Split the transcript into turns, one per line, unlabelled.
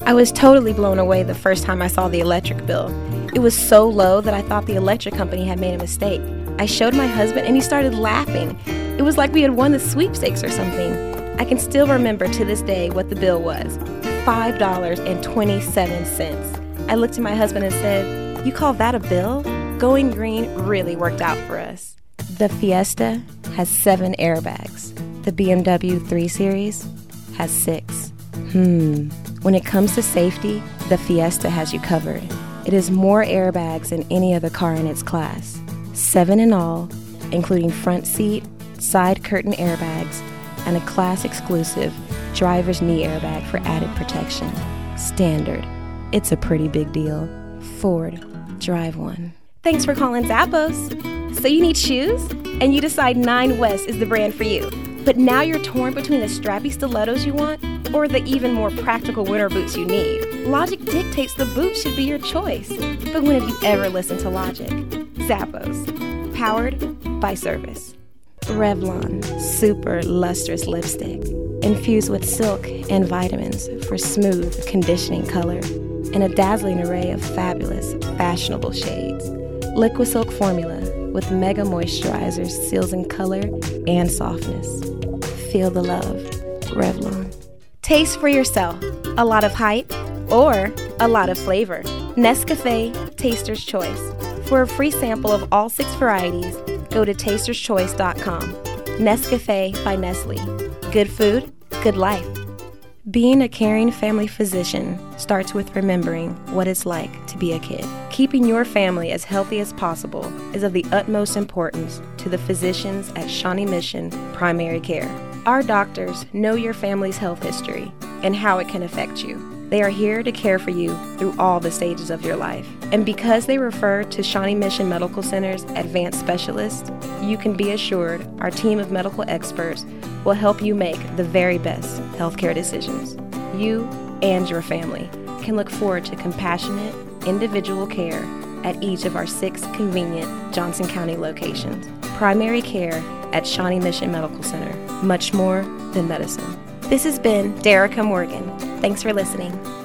I was totally blown away the first time I saw the electric bill. It was so low that I thought the electric company had made a mistake. I showed my husband and he started laughing. It was like we had won the sweepstakes or something. I can still remember to this day what the bill was, $5.27. I looked at my husband and said, "You call that a bill?" Going green really worked out for us. The Fiesta has 7 airbags. The BMW 3 Series has 6. When it comes to safety, the Fiesta has you covered. It has more airbags than any other car in its class. 7 in all, including front seat, side curtain airbags, and a class-exclusive driver's knee airbag for added protection. Standard. It's a pretty big deal. Ford, drive one. Thanks for calling Zappos. So you need shoes? And you decide 9 West is the brand for you. But now you're torn between the strappy stilettos you want or the even more practical winter boots you need. Logic dictates the boots should be your choice. But when have you ever listened to Logic? Zappos. Powered by Service. Revlon Super Lustrous Lipstick. Infused with silk and vitamins for smooth, conditioning color. And a dazzling array of fabulous, fashionable shades. Liquid Silk Formula with mega moisturizers, seals in color and softness. Feel the love. Revlon. Taste for yourself. A lot of hype or a lot of flavor. Nescafe Taster's Choice. For a free sample of all 6 varieties, go to tasterschoice.com. Nescafe by Nestle. Good food, good life. Being a caring family physician starts with remembering what it's like to be a kid. Keeping your family as healthy as possible is of the utmost importance to the physicians at Shawnee Mission Primary Care. Our doctors know your family's health history and how it can affect you. They are here to care for you through all the stages of your life. And because they refer to Shawnee Mission Medical Center's advanced specialists, you can be assured our team of medical experts will help you make the very best healthcare decisions. You and your family can look forward to compassionate, individual care at each of our 6 convenient Johnson County locations. Primary care at Shawnee Mission Medical Center. Much more than medicine. This has been Derica Morgan. Thanks for listening.